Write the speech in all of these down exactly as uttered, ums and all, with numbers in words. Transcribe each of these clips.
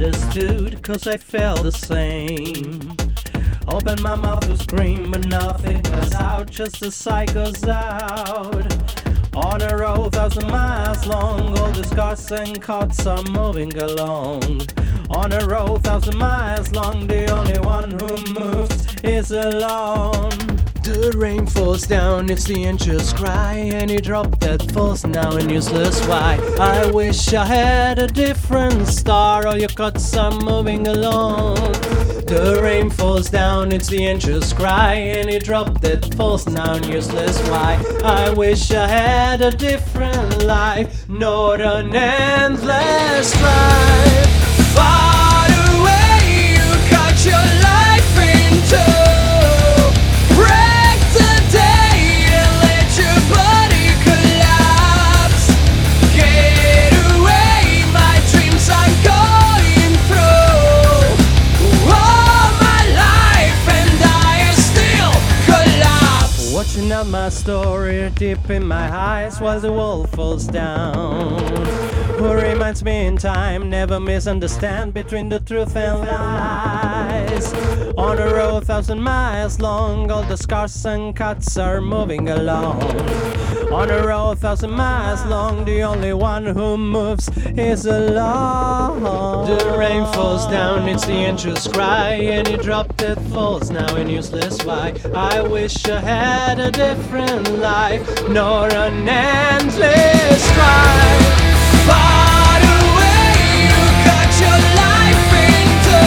understood, cause I felt the same. Open my mouth to scream, but nothing goes out, just the sigh goes out. On a road thousand miles long, all the scars and cuts are moving along. On a road thousand miles long, the only one who moves is alone. The rain falls down, it's the angels cry. Any drop that falls now and useless why. I wish I had a different star, all your cuts are moving along. The rain falls down, it's the angels cry. Any drop that falls now and useless why. I wish I had a different life, not an endless drive. Far away you cut your life into. Break the day and let your body collapse. Get away, my dreams are going through. All my life and I still collapse. Watching out my story deep in my eyes while the wall falls down. Who reminds me in time, never misunderstand between the truth and lies. On a road thousand miles long, all the scars and cuts are moving along. On a road thousand miles long, the only one who moves is alone. The rain falls down, it's the angels cry. Any drop that falls now and useless why. I wish I had a different life, nor an endless drive. Far away you cut your life into.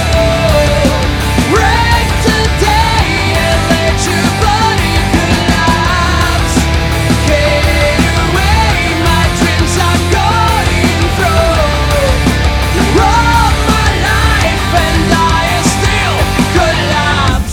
Break the day and let your body collapse. Get away, my dreams are going through. You're all my life and I still collapse.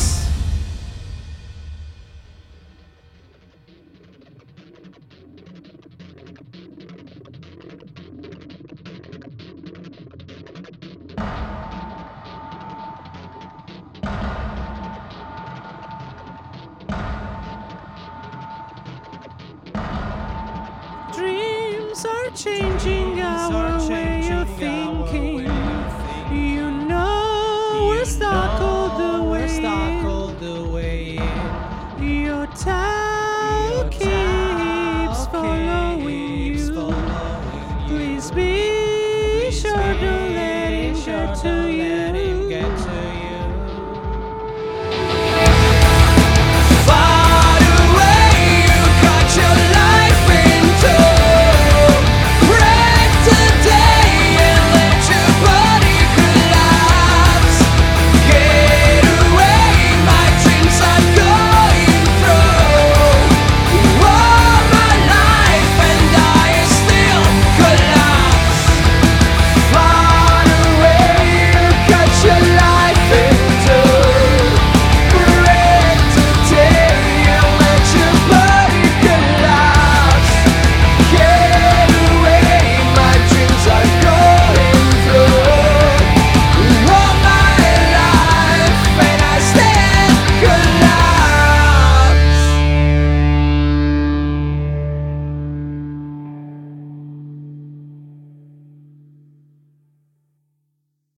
Dreams are changing our way of thinking. You know we're stuck all the way in. Your towel keeps following you. Please be sure don't let it get to you.